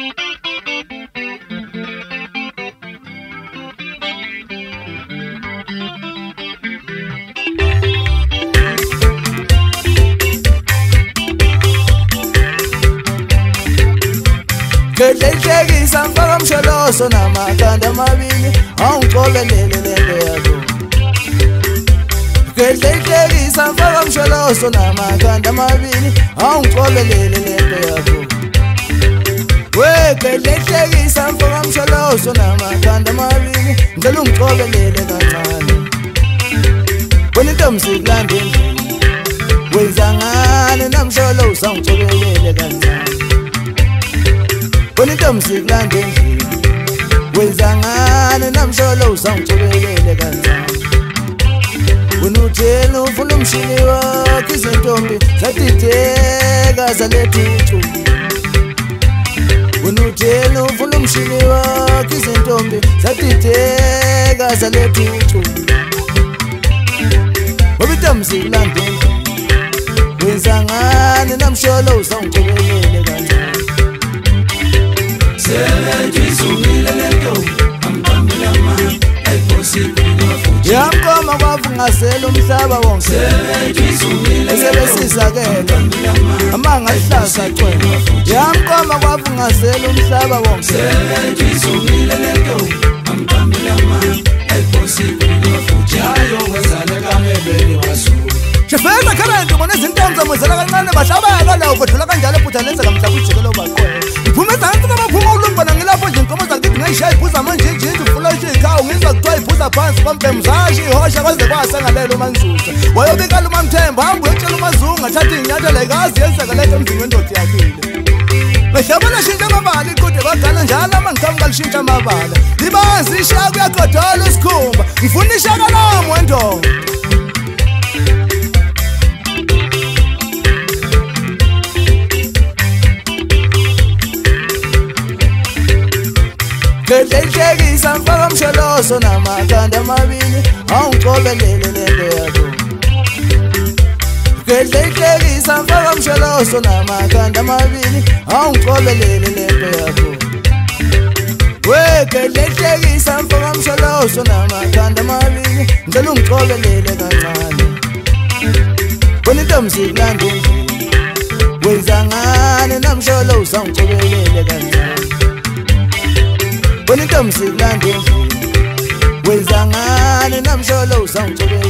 Kedlehlekisa mfaka msholoso namakanda amabili awuqobelele lento yakho. Kedlehlekisa mfaka msholoso namakanda amabili awuqobelele lento yakho. We kedlehlekisa mfaka msholoso namakanda amabili ngicela ungiqobelele kancane. Wena intombi sikulanda endlini wenza ngani namsholoso ungiqobelele kancane. Wena intombi sikulanda endlini wenza ngani namsholoso ungiqobelele kancane. Wena utheni ufuna umshini wakho izintombi zadideka zalethucu. Wena utheni ufuna umshini wakho izintombi zadideka zalethucu. Ngoba intombi sikulanda endlini wenza ngani namsholoso ungiqobelele kancane. Yamkoma kwafungasela umhlaba wonke esebesizakela amanga ahlasa cwela. Yamkoma kwafungasela umhlaba wonke Shefela kharento bona izintombi zamozela kancane bahlabaka lawo kodwa kanjalo phutha lenza kamhla kujikelo baqwela. Iphume zansi baphuma ulungwana ngilapho nje inkomo zakithi ngayishaya iphuza manje nje ufuna ikhawu ngizwa kuthiwa iphuza phansi kwamphemzashi ihosha kwaze kwasangalela uManzuza. Wayobikala uMamthemba hamba uyotshela uMazungu athatha inyathelo ekazi yenzakaleke emzini wendoda yakile. Bahlabana shintsha amabala iqude bagana njalo amangikhamuka lishintsha amabala. Libazi ishaka kuyagodola isikhumba ngifuna ishaka lami wendoda. Kedlehlekisa mfaka msholoso namakanda amabili awuqobelele lento yakho. Kedlehlekisa mfaka msholoso namakanda amabili awuqobelele lento yakho. We kedlehlekisa mfaka msholoso namakanda amabili ngicela ungiqobelele kancane. Wena intombi sikulanda endlini wenza ngani namsholoso ungiqobelele kancane. Wena intombi sikulanda endlini wenza ngani namsholoso ungiqobelele